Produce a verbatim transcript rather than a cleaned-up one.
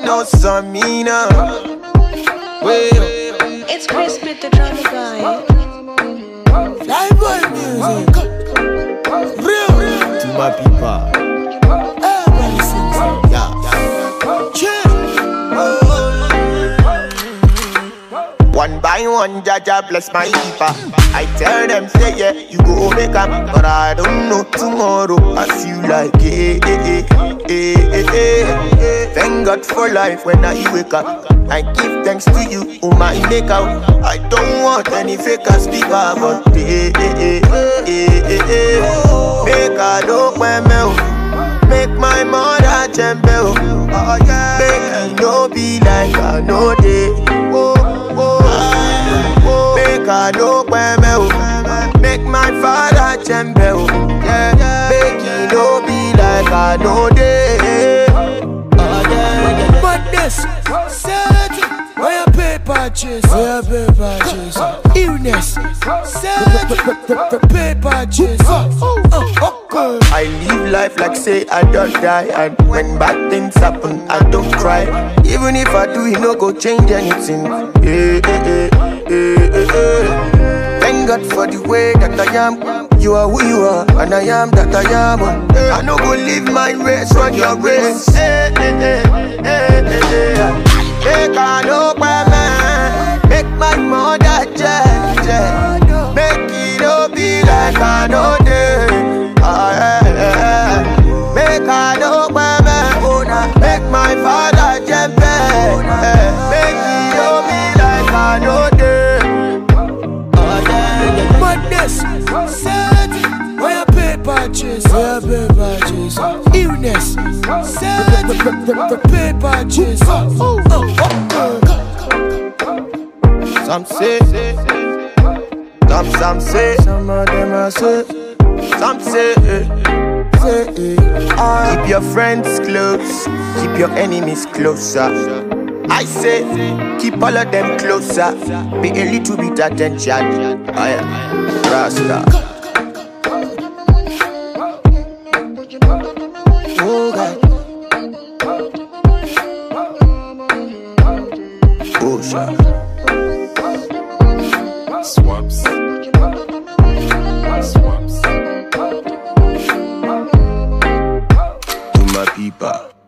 no Samina. Wait. It's Chris with the drama guy. Flyboy music. Real, real. To my people. Everybody sings it. Yeah. Chill. One by one, Jaja bless my keeper. I tell them, say yeah, you go make up, but I don't know tomorrow. I feel like, eh, eh, eh, eh, eh, eh. Thank God for life when I wake up. I give thanks to you, who my make out. I don't want any fakers, people, but eh, eh, eh, eh, eh, eh. Make a dope when me, make my mother tremble. Oh yeah, make it no be like I know they. Oh, oh. Make a dope when me, make my father tremble. Yeah, make it no be like I know they. Oh yeah, But this, set it. Where your paper chase? Where your paper chase? Illness. Set it. Paper chase. Oh, okay. I live life like say I don't die. And when bad things happen, I don't cry. Even if I do, it no go change anything. Eh, eh, eh, eh, eh, eh. Thank God for the way that I am. You are who you are, and I am that I am. Eh, I no go live my race, run your race. Eh, eh, eh, eh, eh, eh. Make a no man, make my mother change. Make it all be like I know they. Ah, yeah, yeah. Make a no man, make my father jump. Make it all be like I know they. Ah, yeah, yeah. But this, set it. Where your paper chase? Where your paper chase? Illness. Set it. Paper chase. Oh, okay. Some say, some some say, Some of them are say, some say. say, eh, ah. Keep your friends close, keep your enemies closer. I say, keep all of them closer. Pay a little bit attention. I am Rasta. Oh God. Ocean. Swaps. Swaps. To my people.